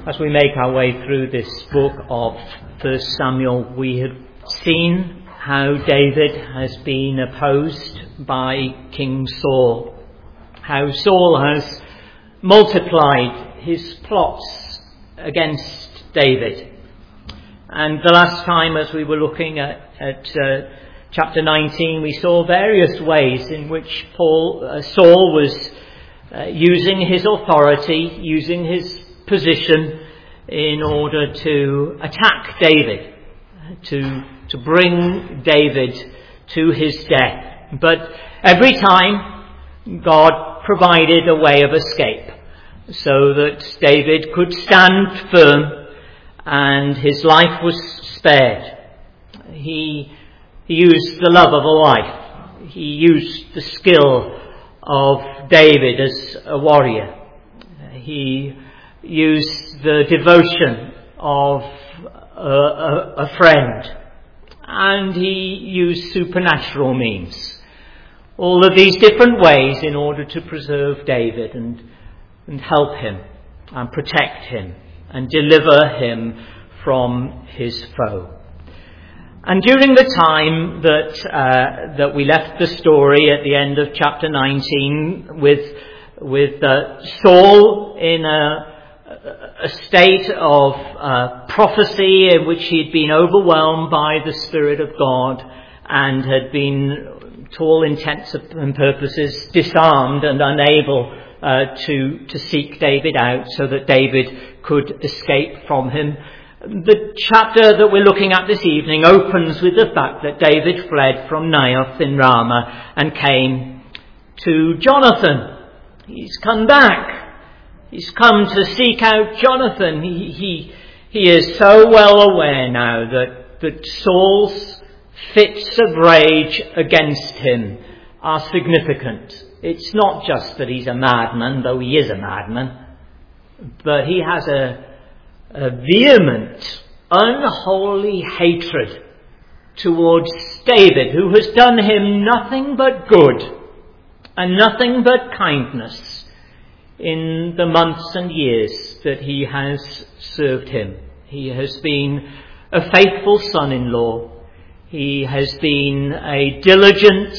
As we make our way through this book of 1 Samuel, we have seen how David has been opposed by King Saul, how Saul has multiplied his plots against David. And the last time, as we were looking at chapter 19, we saw various ways in which Saul was using his authority, using his position in order to attack David, to bring David to his death. But every time God provided a way of escape so that David could stand firm and his life was spared. He used the love of a wife. He used the skill of David as a warrior. He used the devotion of a friend, and he used supernatural means. All of these different ways in order to preserve David and help him and protect him and deliver him from his foe. And during the time that we left the story at the end of chapter 19 with Saul in a state of prophecy in which he'd been overwhelmed by the Spirit of God and had been, to all intents and purposes, disarmed and unable to seek David out so that David could escape from him. The chapter that we're looking at this evening opens with the fact that David fled from Naioth in Ramah and came to Jonathan. He's come back. He's come to seek out Jonathan. He is so well aware now that Saul's fits of rage against him are significant. It's not just that he's a madman, though he is a madman, but he has a vehement, unholy hatred towards David, who has done him nothing but good and nothing but kindness in the months and years that he has served him. He has been a faithful son-in-law. He has been a diligent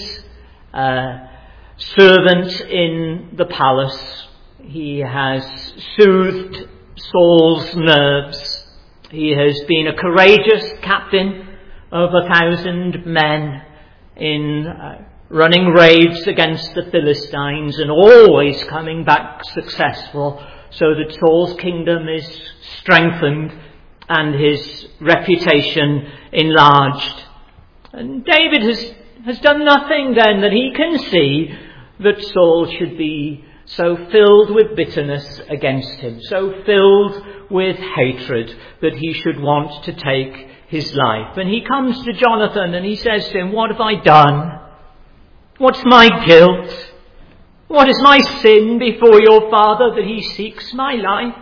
servant in the palace. He has soothed Saul's nerves. He has been a courageous captain of 1,000 men in running raids against the Philistines and always coming back successful so that Saul's kingdom is strengthened and his reputation enlarged. And David has done nothing then that he can see that Saul should be so filled with bitterness against him, so filled with hatred that he should want to take his life. And he comes to Jonathan and he says to him, "What have I done? What's my guilt? What is my sin before your father that he seeks my life?"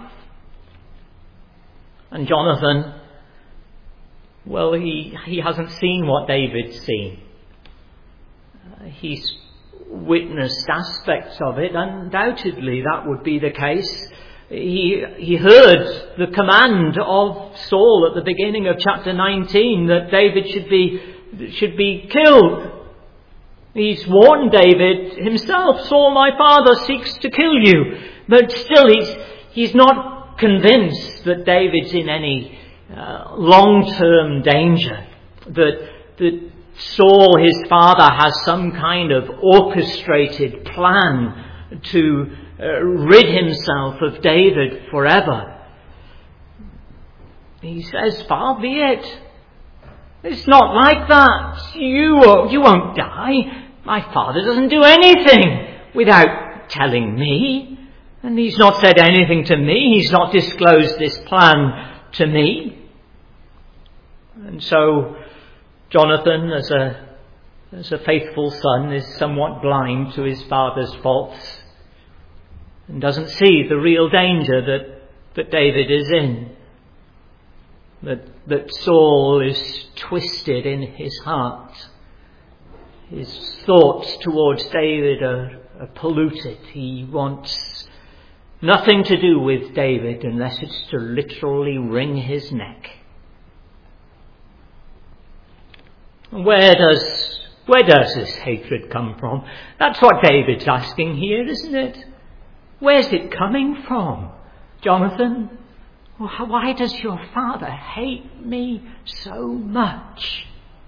And Jonathan, well, he hasn't seen what David's seen. He's witnessed aspects of it. Undoubtedly that would be the case. He heard the command of Saul at the beginning of chapter 19 that David should be killed. He's warned David himself, "Saul my father seeks to kill you." But still he's not convinced that David's in any long-term danger, that Saul, his father, has some kind of orchestrated plan to rid himself of David forever. He says, "Far be it. It's not like that. You won't die. My father doesn't do anything without telling me. And he's not said anything to me. He's not disclosed this plan to me." And so Jonathan, as a faithful son, is somewhat blind to his father's faults and doesn't see the real danger that David is in. That Saul is twisted in his heart. His thoughts towards David are polluted. He wants nothing to do with David unless it's to literally wring his neck. Where does this hatred come from? That's what David's asking here, isn't it? Where's it coming from, Jonathan? Why does your father hate me so much?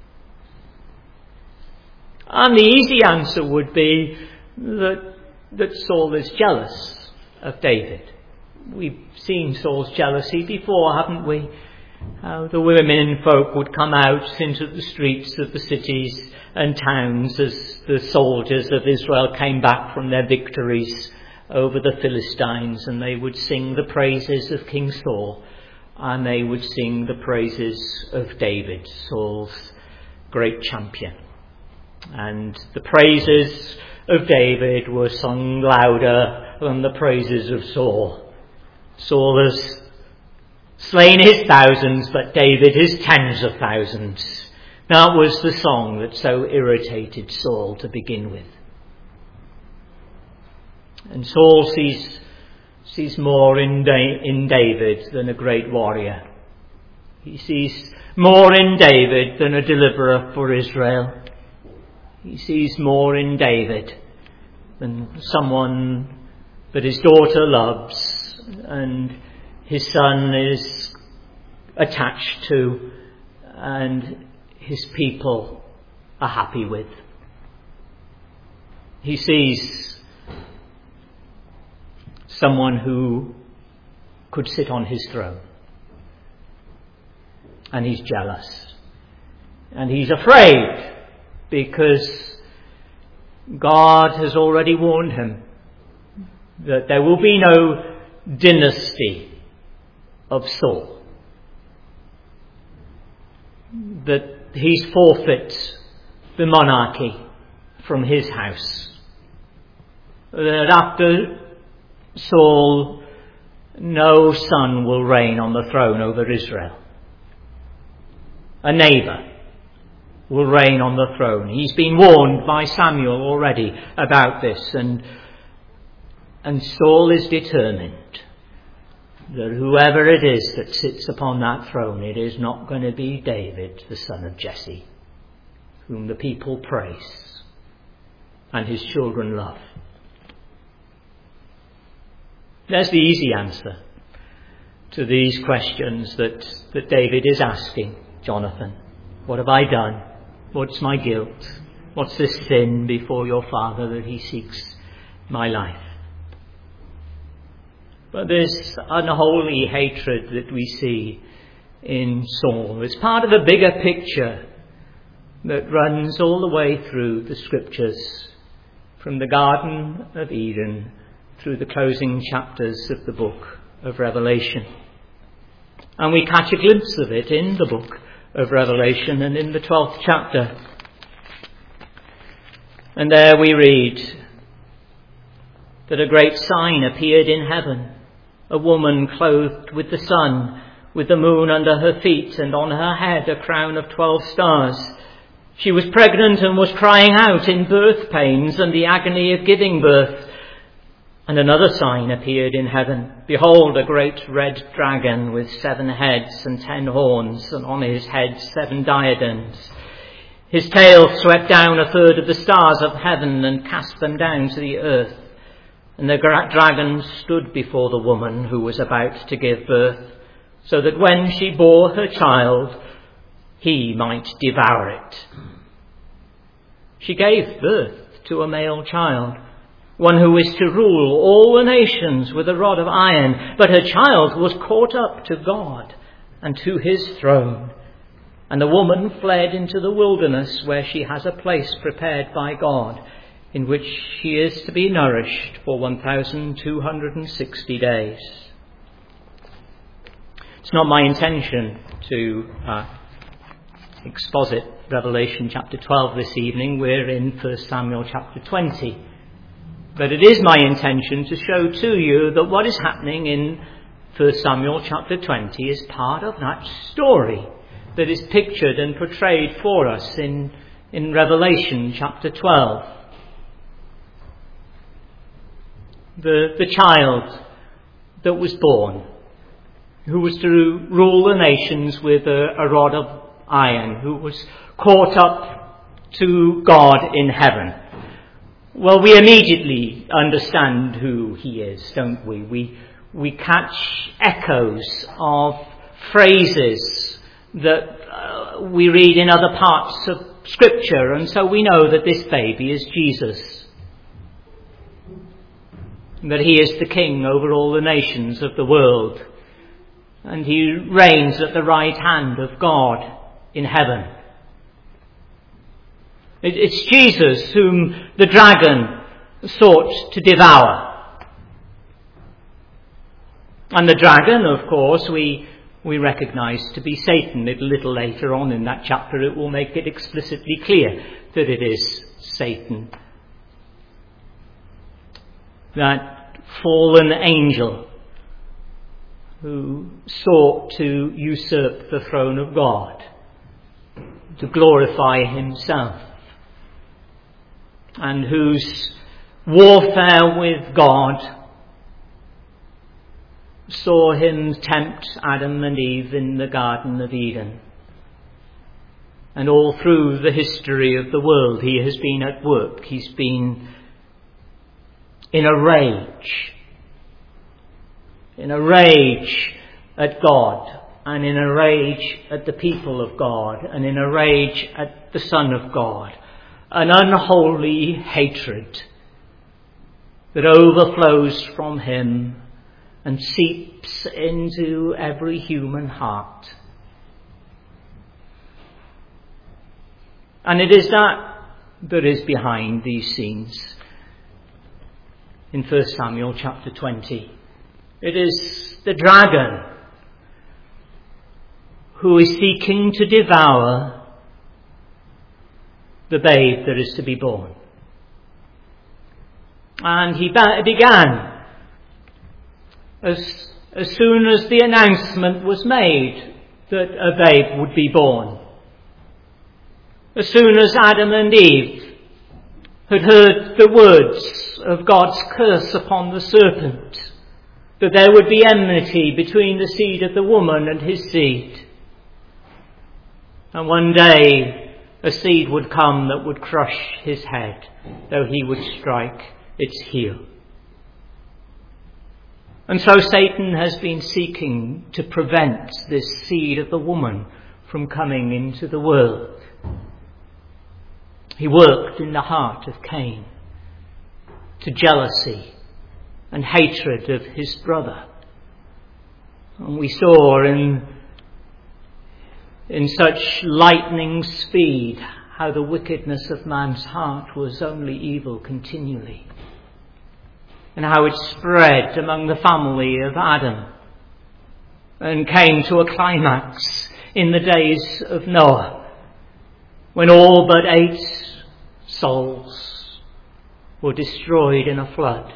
And the easy answer would be that Saul is jealous of David. We've seen Saul's jealousy before, haven't we? How the women folk would come out into the streets of the cities and towns as the soldiers of Israel came back from their victories over the Philistines, and they would sing the praises of King Saul, and they would sing the praises of David, Saul's great champion. And the praises of David were sung louder than the praises of Saul. Saul has slain his thousands, but David his tens of thousands. That was the song that so irritated Saul to begin with. And Saul sees more in David than a great warrior. He sees more in David than a deliverer for Israel. He sees more in David than someone that his daughter loves and his son is attached to and his people are happy with. He sees someone who could sit on his throne. And he's jealous. And he's afraid because God has already warned him that there will be no dynasty of Saul. That he's forfeit the monarchy from his house. That after Saul, no son will reign on the throne over Israel. A neighbour will reign on the throne. He's been warned by Samuel already about this, and Saul is determined that whoever it is that sits upon that throne, it is not going to be David, the son of Jesse, whom the people praise and his children love. There's the easy answer to these questions that David is asking Jonathan. What have I done? What's my guilt? What's this sin before your father that he seeks my life? But this unholy hatred that we see in Saul is part of a bigger picture that runs all the way through the scriptures, from the Garden of Eden through the closing chapters of the book of Revelation. And we catch a glimpse of it in the book of Revelation and in the 12th chapter. And there we read that a great sign appeared in heaven, a woman clothed with the sun, with the moon under her feet, and on her head a crown of 12 stars. She was pregnant and was crying out in birth pains and the agony of giving birth. And another sign appeared in heaven. Behold, a great red dragon with 7 heads and 10 horns, and on his head 7 diadems. His tail swept down a third of the stars of heaven and cast them down to the earth. And the dragon stood before the woman who was about to give birth, so that when she bore her child, he might devour it. She gave birth to a male child, one who is to rule all the nations with a rod of iron. But her child was caught up to God and to his throne. And the woman fled into the wilderness, where she has a place prepared by God, in which she is to be nourished for 1,260 days. It's not my intention to exposit Revelation chapter 12 this evening. We're in 1 Samuel chapter 20. But it is my intention to show to you that what is happening in 1 Samuel chapter 20 is part of that story that is pictured and portrayed for us in Revelation chapter 12. The child that was born, who was to rule the nations with a rod of iron, who was caught up to God in heaven. Well, we immediately understand who he is, don't we? We catch echoes of phrases that we read in other parts of Scripture, and so we know that this baby is Jesus, that he is the king over all the nations of the world, and he reigns at the right hand of God in heaven. It's Jesus whom the dragon sought to devour. And the dragon, of course, we recognise to be Satan. A little later on in that chapter it will make it explicitly clear that it is Satan. That fallen angel who sought to usurp the throne of God, to glorify himself, and whose warfare with God saw him tempt Adam and Eve in the Garden of Eden. And all through the history of the world he has been at work. He's been in a rage at God, and in a rage at the people of God, and in a rage at the Son of God. An unholy hatred that overflows from him and seeps into every human heart. And it is that is behind these scenes in 1 Samuel chapter 20. It is the dragon who is seeking to devour the babe that is to be born. And he began as soon as the announcement was made that a babe would be born. As soon as Adam and Eve had heard the words of God's curse upon the serpent, that there would be enmity between the seed of the woman and his seed. And one day a seed would come that would crush his head, though he would strike its heel. And so Satan has been seeking to prevent this seed of the woman from coming into the world. He worked in the heart of Cain to jealousy and hatred of his brother. And we saw in such lightning speed how the wickedness of man's heart was only evil continually, and how it spread among the family of Adam and came to a climax in the days of Noah, when all but 8 souls were destroyed in a flood.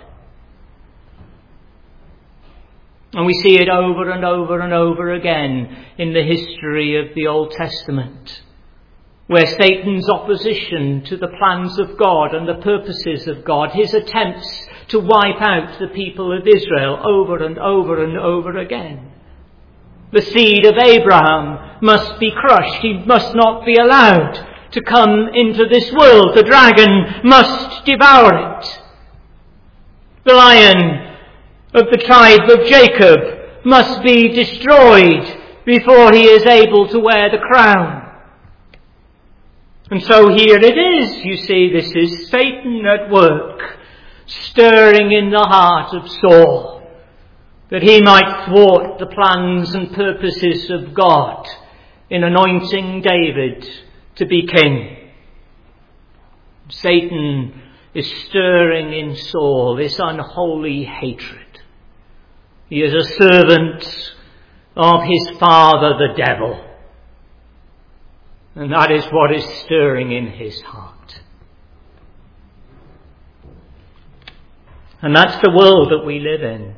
And we see it over and over and over again in the history of the Old Testament, where Satan's opposition to the plans of God and the purposes of God, his attempts to wipe out the people of Israel over and over and over again. The seed of Abraham must be crushed. He must not be allowed to come into this world. The dragon must devour it. The lion of the tribe of Jacob must be destroyed before he is able to wear the crown. And so here it is, you see, this is Satan at work, stirring in the heart of Saul, that he might thwart the plans and purposes of God in anointing David to be king. Satan is stirring in Saul this unholy hatred. He is a servant of his father, the devil. And that is what is stirring in his heart. And that's the world that we live in.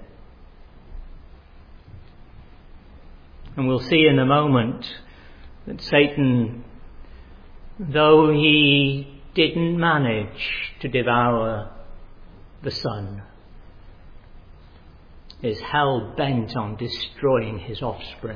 And we'll see in a moment that Satan, though he didn't manage to devour the Son, is hell-bent on destroying his offspring.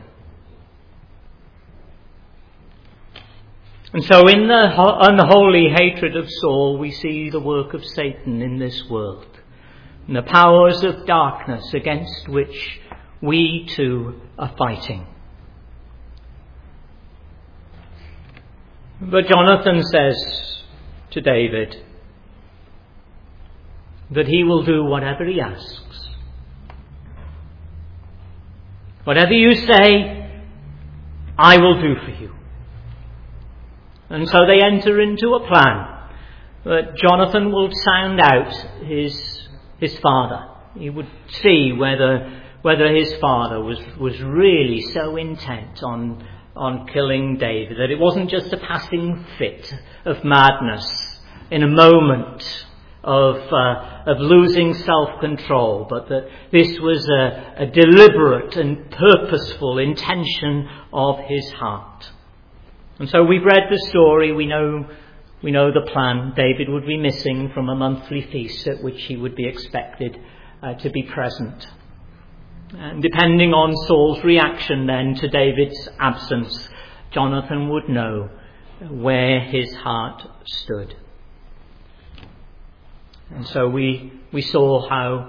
And so in the unholy hatred of Saul, we see the work of Satan in this world, and the powers of darkness against which we too are fighting. But Jonathan says to David that he will do whatever he asks. Whatever you say, I will do for you. And so they enter into a plan that Jonathan will sound out his father. He would see whether his father was really so intent on killing David, that it wasn't just a passing fit of madness in a moment of losing self-control, but that this was a deliberate and purposeful intention of his heart. And so we've read the story, we know the plan. David would be missing from a monthly feast at which he would be expected to be present. And depending on Saul's reaction then to David's absence, Jonathan would know where his heart stood. And so we saw how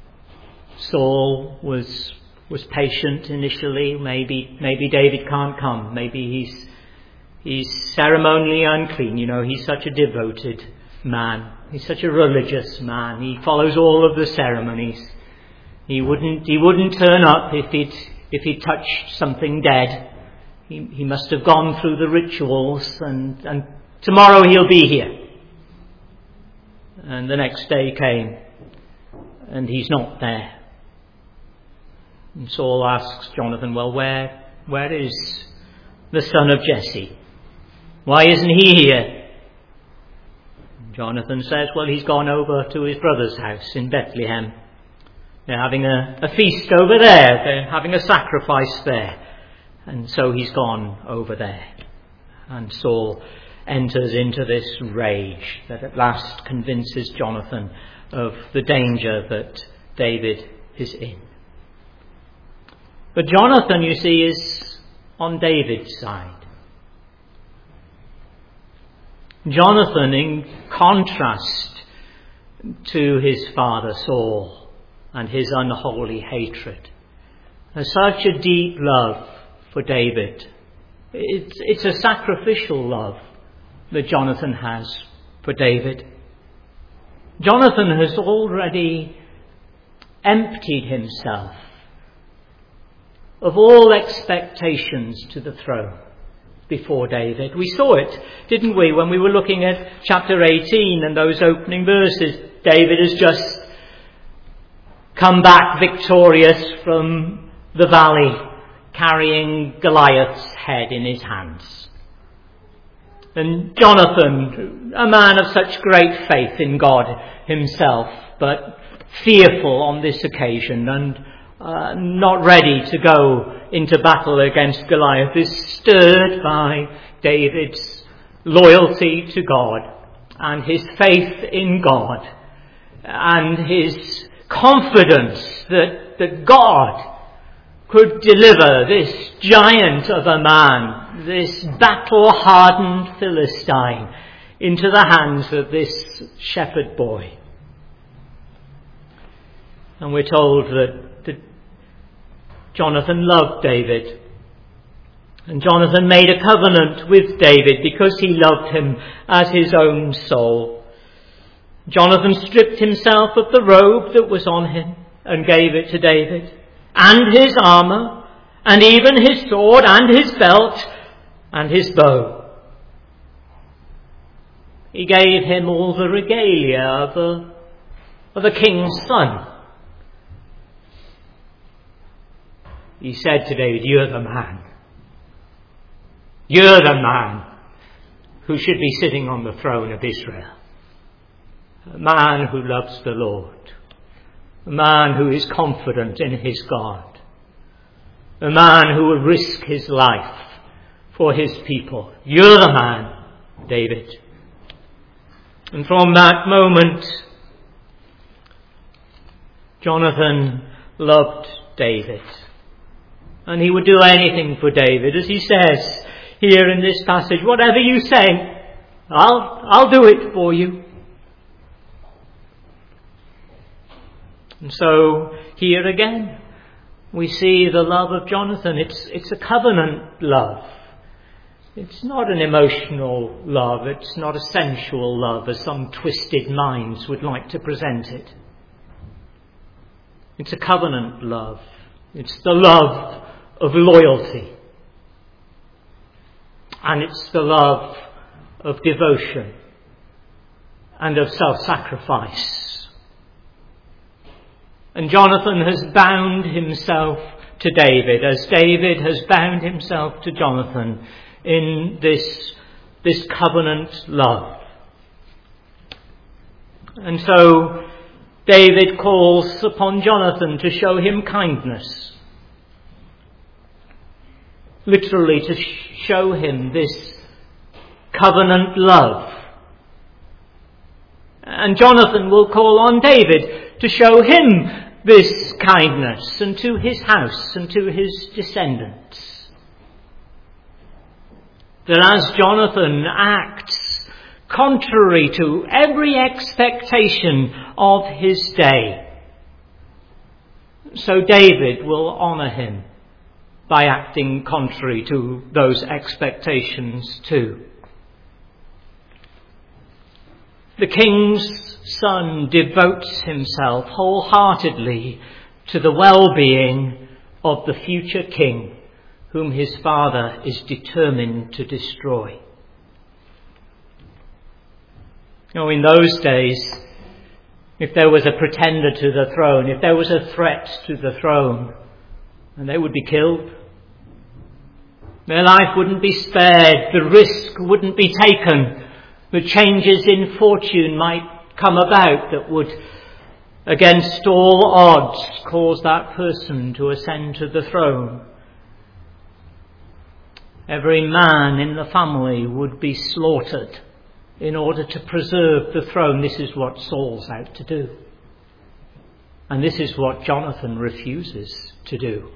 Saul was patient initially. Maybe David can't come. Maybe he's ceremonially unclean. He's such a devoted man. He's such a religious man. He follows all of the ceremonies. He wouldn't turn up if he'd touched something dead. He must have gone through the rituals, and tomorrow he'll be here. And the next day came, and he's not there. And Saul asks Jonathan, well, where is the son of Jesse? Why isn't he here? Jonathan says, well, he's gone over to his brother's house in Bethlehem. They're having a feast over there. They're having a sacrifice there. And so he's gone over there. And Saul enters into this rage that at last convinces Jonathan of the danger that David is in. But Jonathan, you see, is on David's side. Jonathan, in contrast to his father Saul and his unholy hatred, has such a deep love for David. It's a sacrificial love that Jonathan has for David. Jonathan has already emptied himself of all expectations to the throne before David. We saw it, didn't we, when we were looking at chapter 18 and those opening verses. David has just come back victorious from the valley, carrying Goliath's head in his hands. And Jonathan, a man of such great faith in God himself, but fearful on this occasion and not ready to go into battle against Goliath, is stirred by David's loyalty to God and his faith in God and his confidence that God could deliver this giant of a man, this battle-hardened Philistine, into the hands of this shepherd boy. And we're told that Jonathan loved David. And Jonathan made a covenant with David because he loved him as his own soul. Jonathan stripped himself of the robe that was on him and gave it to David, and his armour, and even his sword, and his belt, and his bow. He gave him all the regalia of a king's son. He said to David, you're the man. You're the man who should be sitting on the throne of Israel. A man who loves the Lord. A man who is confident in his God. A man who will risk his life for his people. You're the man, David. And from that moment, Jonathan loved David. And he would do anything for David. As he says here in this passage, whatever you say, I'll do it for you. And so here again, we see the love of Jonathan. It's a covenant love. It's not an emotional love. It's not a sensual love, as some twisted minds would like to present it. It's a covenant love. It's the love of loyalty. And it's the love of devotion and of self-sacrifice. And Jonathan has bound himself to David, as David has bound himself to Jonathan in this covenant love. And so David calls upon Jonathan to show him kindness. Literally to show him this covenant love. And Jonathan will call on David to show him this kindness, and to his house and to his descendants. That as Jonathan acts contrary to every expectation of his day, so David will honour him by acting contrary to those expectations too. The king's son devotes himself wholeheartedly to the well-being of the future king, whom his father is determined to destroy. In those days, if there was a pretender to the throne, if there was a threat to the throne, and they would be killed. Their life wouldn't be spared, the risk wouldn't be taken, the changes in fortune might come about that would, against all odds, cause that person to ascend to the throne. Every man in the family would be slaughtered in order to preserve the throne. This is what Saul's out to do. And this is what Jonathan refuses to do.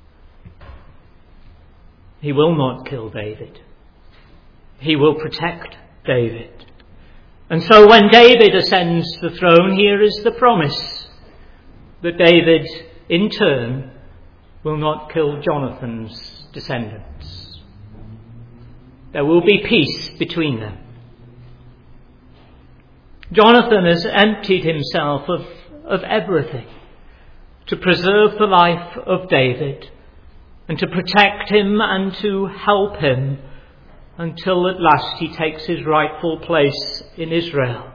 He will not kill David. He will protect David. And so when David ascends the throne, here is the promise that David, in turn, will not kill Jonathan's descendants. There will be peace between them. Jonathan has emptied himself of everything to preserve the life of David and to protect him and to help him until at last he takes his rightful place in Israel.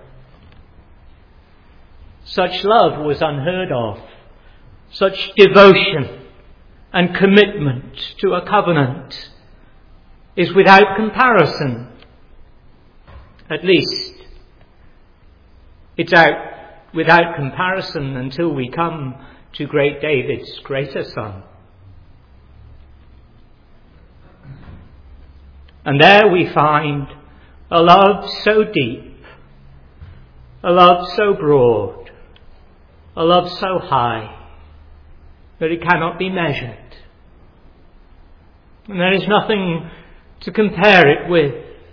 Such love was unheard of. Such devotion and commitment to a covenant is without comparison. At least, it's without comparison until we come to great David's greater son. And there we find a love so deep, a love so broad, a love so high that it cannot be measured. And there is nothing to compare it with.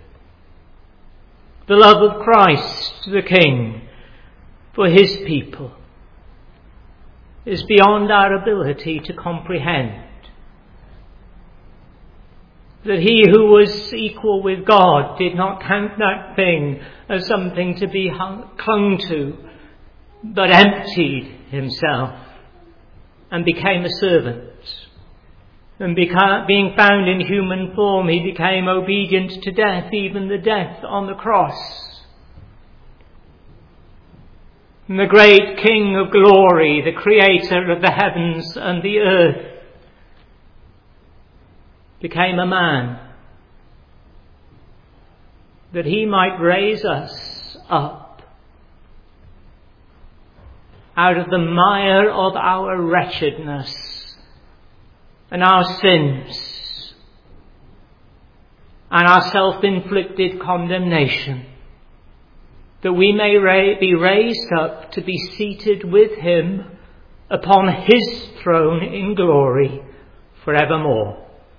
The love of Christ, the King, for his people is beyond our ability to comprehend. That he who was equal with God did not count that thing as something to be clung to, but emptied himself and became a servant. And being found in human form, he became obedient to death, even the death on the cross. And the great King of glory, the creator of the heavens and the earth, became a man, that he might raise us up out of the mire of our wretchedness and our sins and our self-inflicted condemnation, that we may be raised up to be seated with him upon his throne in glory forevermore.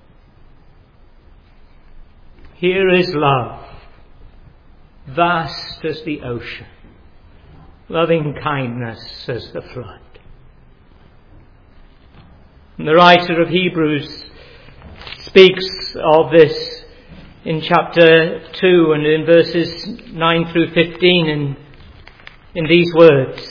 Here is love, vast as the ocean, loving kindness as the flood. And the writer of Hebrews speaks of this in chapter 2 and in verses 9 through 15 in these words.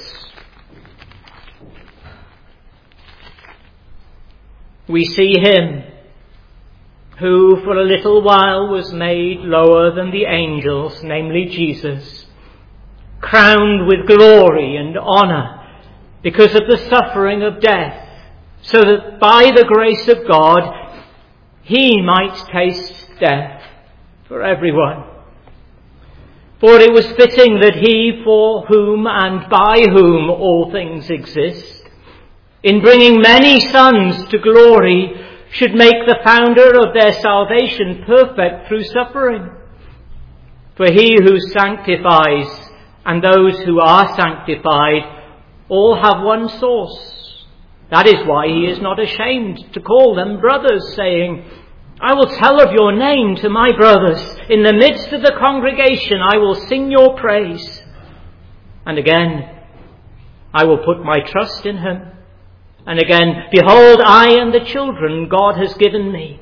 We see him who for a little while was made lower than the angels, namely Jesus, crowned with glory and honour because of the suffering of death, so that by the grace of God he might taste death for everyone. For it was fitting that he, for whom and by whom all things exist, in bringing many sons to glory, should make the founder of their salvation perfect through suffering. For he who sanctifies and those who are sanctified all have one source. That is why he is not ashamed to call them brothers, saying, I will tell of your name to my brothers. In the midst of the congregation I will sing your praise. And again, I will put my trust in him. And again, behold, I and the children God has given me.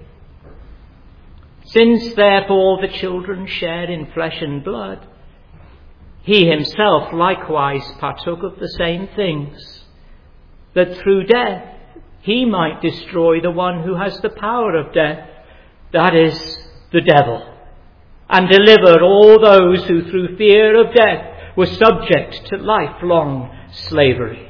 Since therefore the children shared in flesh and blood, he himself likewise partook of the same things, that through death he might destroy the one who has the power of death, that is, the devil, and deliver all those who through fear of death were subject to lifelong slavery.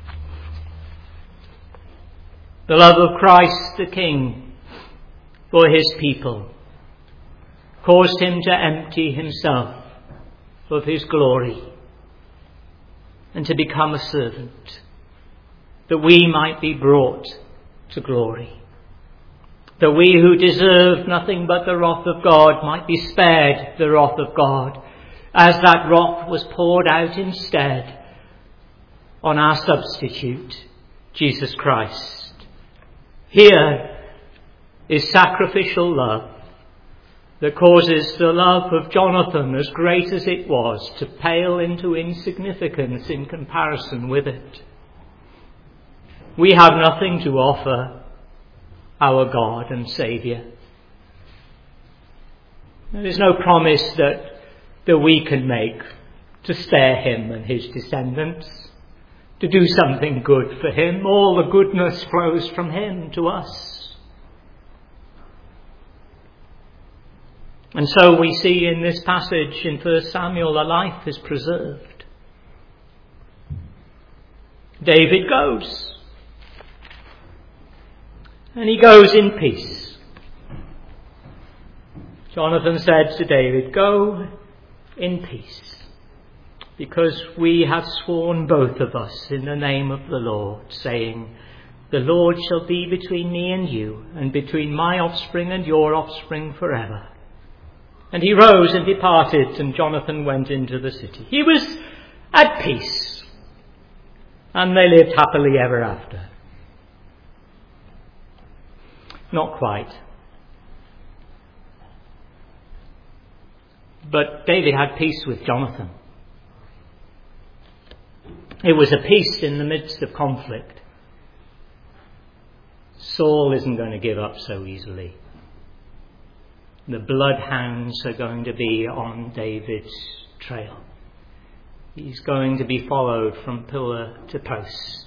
The love of Christ the King for his people caused him to empty himself of his glory and to become a servant, that we might be brought to glory, that we who deserve nothing but the wrath of God might be spared the wrath of God, as that wrath was poured out instead on our substitute, Jesus Christ. Here is sacrificial love that causes the love of Jonathan, as great as it was, to pale into insignificance in comparison with it. We have nothing to offer our God and Saviour. There is no promise that we can make to spare him and his descendants, to do something good for him. All the goodness flows from him to us. And so we see in this passage in 1 Samuel, a life is preserved. David goes. And he goes in peace. Jonathan said to David, go in peace, because we have sworn both of us in the name of the Lord, saying, the Lord shall be between me and you, and between my offspring and your offspring forever. And he rose and departed, and Jonathan went into the city. He was at peace, and they lived happily ever after. Not quite. But David had peace with Jonathan. It was a peace in the midst of conflict. Saul isn't going to give up so easily. The bloodhounds are going to be on David's trail. He's going to be followed from pillar to post.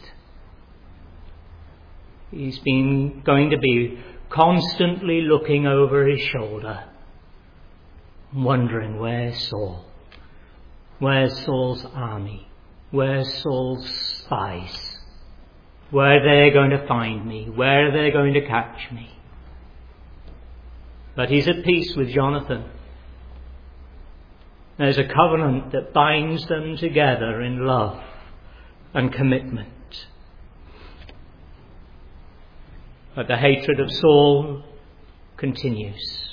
He's going to be constantly looking over his shoulder, wondering, where's Saul? Where's Saul's army? Where's Saul's spies? Where are they going to find me? Where are they going to catch me? But he's at peace with Jonathan. There's a covenant that binds them together in love and commitment. But the hatred of Saul continues.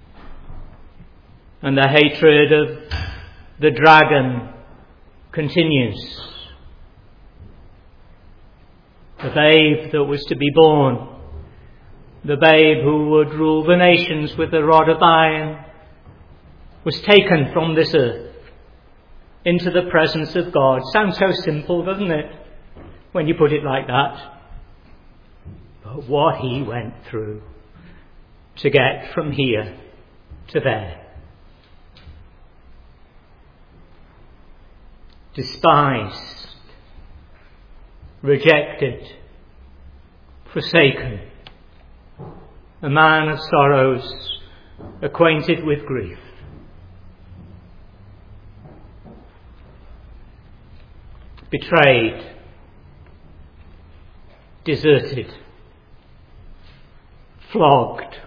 And the hatred of the dragon continues. the babe that was to be born, the babe who would rule the nations with a rod of iron, was taken from this earth into the presence of God. Sounds so simple, doesn't it, when you put it like that? But what he went through to get from here to there. Despised, rejected, forsaken, a man of sorrows, acquainted with grief. Betrayed, deserted, flogged,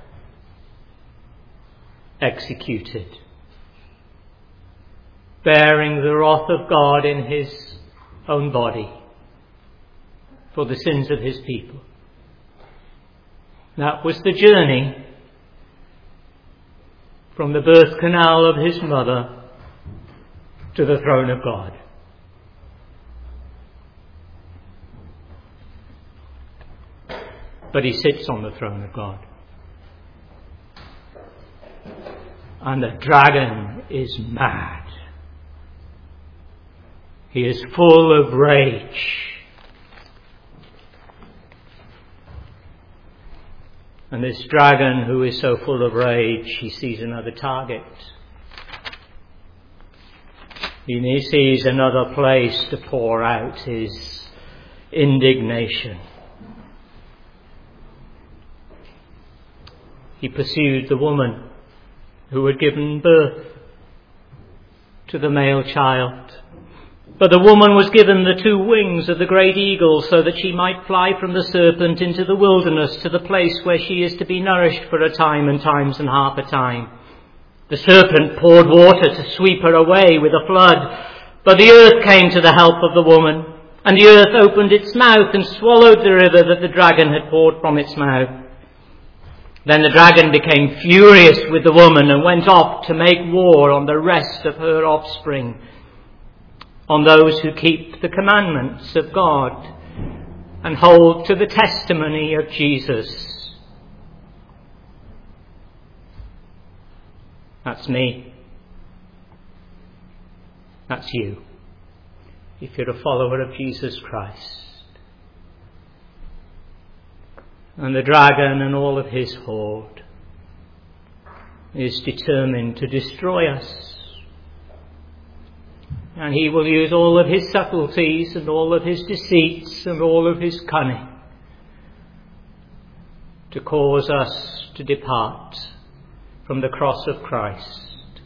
executed, bearing the wrath of God in his own body for the sins of his people. That was the journey from the birth canal of his mother to the throne of God. But he sits on the throne of God. And the dragon is mad. He is full of rage. And this dragon, who is so full of rage, he sees another target. He sees another place to pour out his indignation. He pursued the woman who had given birth to the male child. But the woman was given the 2 wings of the great eagle so that she might fly from the serpent into the wilderness to the place where she is to be nourished for a time and times and half a time. The serpent poured water to sweep her away with a flood, but the earth came to the help of the woman, and the earth opened its mouth and swallowed the river that the dragon had poured from its mouth. Then the dragon became furious with the woman and went off to make war on the rest of her offspring, on those who keep the commandments of God and hold to the testimony of Jesus. That's me. That's you, if you're a follower of Jesus Christ. And the dragon and all of his horde is determined to destroy us. And he will use all of his subtleties and all of his deceits and all of his cunning to cause us to depart from the cross of Christ,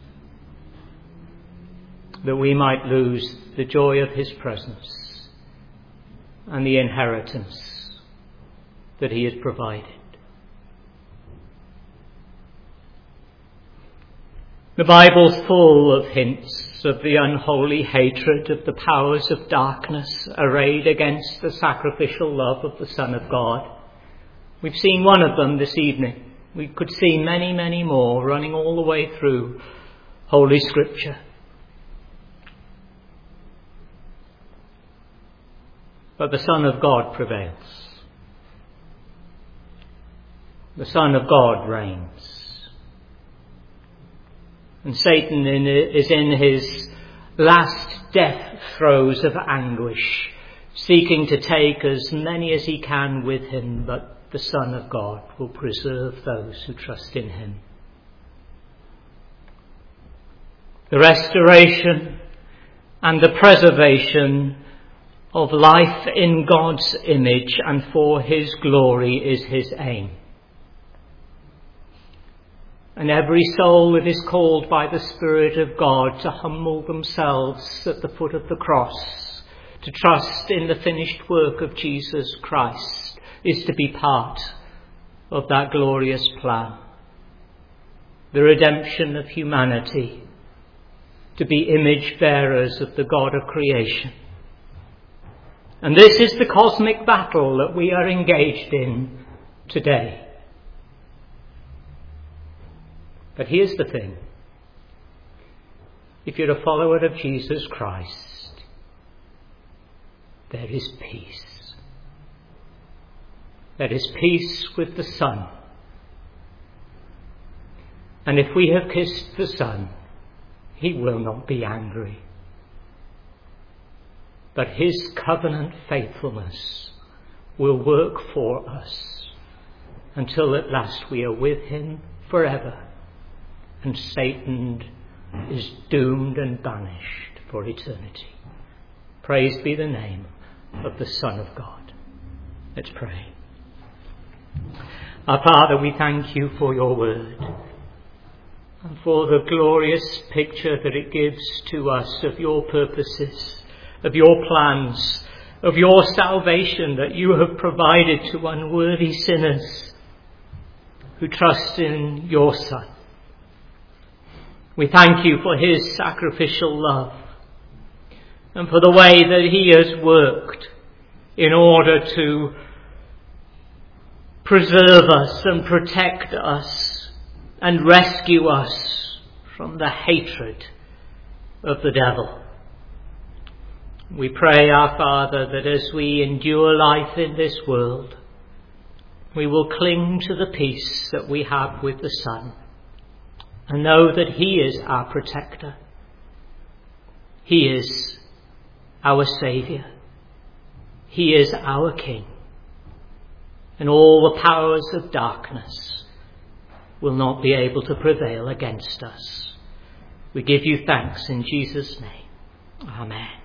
that we might lose the joy of his presence and the inheritance that he has provided. The Bible's full of hints of the unholy hatred of the powers of darkness arrayed against the sacrificial love of the Son of God. We've seen one of them this evening. We could see many, many more running all the way through Holy Scripture. But the Son of God prevails. The Son of God reigns. And Satan is in his last death throes of anguish, seeking to take as many as he can with him, but the Son of God will preserve those who trust in him. The restoration and the preservation of life in God's image and for his glory is his aim. And every soul that is called by the Spirit of God to humble themselves at the foot of the cross, to trust in the finished work of Jesus Christ, is to be part of that glorious plan. The redemption of humanity, to be image bearers of the God of creation. And this is the cosmic battle that we are engaged in today. But here's the thing. If you're a follower of Jesus Christ, there is peace. there is peace with the Son. And if we have kissed the Son, he will not be angry. But his covenant faithfulness will work for us until at last we are with him forever, and Satan is doomed and banished for eternity. Praise be the name of the Son of God. Let's pray. Our Father, we thank you for your word and for the glorious picture that it gives to us of your purposes, of your plans, of your salvation that you have provided to unworthy sinners who trust in your Son. We thank you for his sacrificial love and for the way that he has worked in order to preserve us and protect us and rescue us from the hatred of the devil. We pray, our Father, that as we endure life in this world, we will cling to the peace that we have with the Son and know that he is our protector. He is our Saviour. He is our King. And all the powers of darkness will not be able to prevail against us. We give you thanks in Jesus' name. Amen.